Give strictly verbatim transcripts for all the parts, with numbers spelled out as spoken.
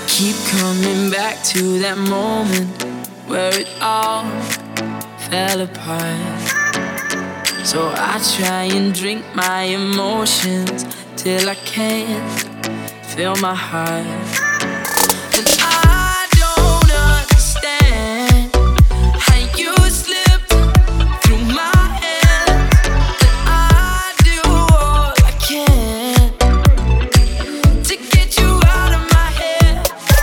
Keep coming back to that moment where it all fell apart. So I try and drink my emotions till I can't feel my heart. And I don't understand how you slip through my hands. And I do all I can to get you out of my head.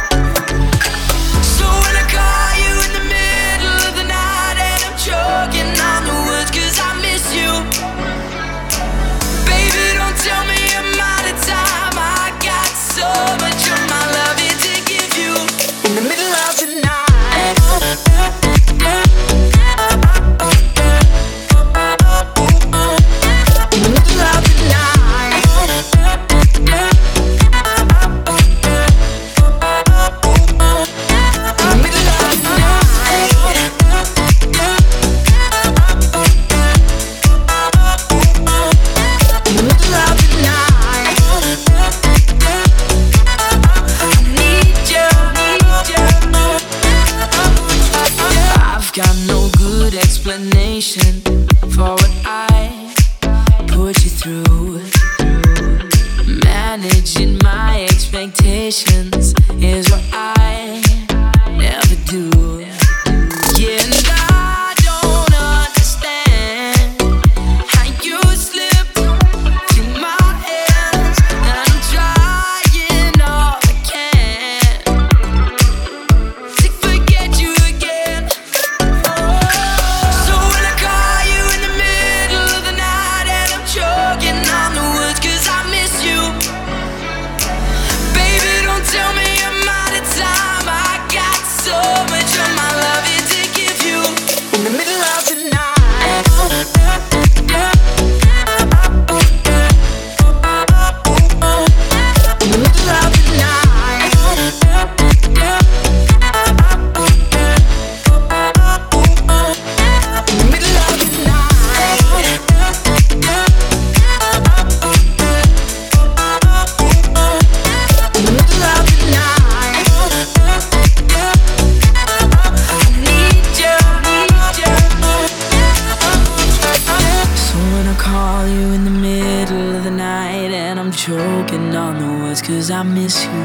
So when I call you in the middle of the night and I'm choking on the words 'cause I miss you, baby, don't tell me I'm out of time. I got so much of my love here to give you in the middle of the night. In the middle of the night. In the middle of the night. In the middle of the night. I need you, need you. I've got no good explanation for what I put you through. Managing my expectations is what I never do. Yeah, and I don't understand how you slip through my hands, and I'm trying all I can to forget you again. So when I call you in the middle of the night and I'm choking on the words 'cause I miss you, baby, don't tell me I'm out of time. I got so much of my love here to give you in the middle of the night. In the middle of the night. In the middle of the night. In the middle of the night. I need you, need you. So when I call you in the middle of the night and I'm choking on the words 'cause I miss you,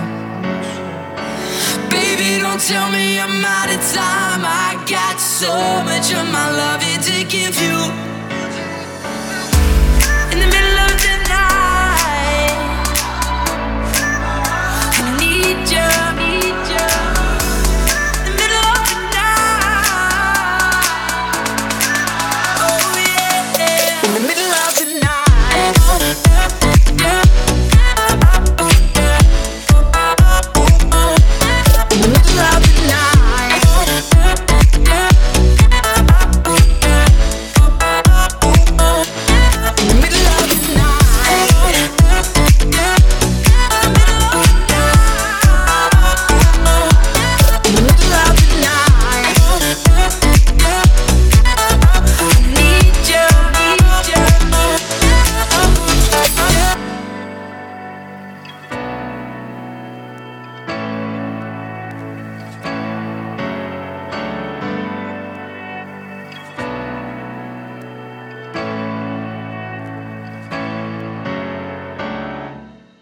baby, don't tell me I'm out of time. I got so much of my love here to give you in the middle of the night.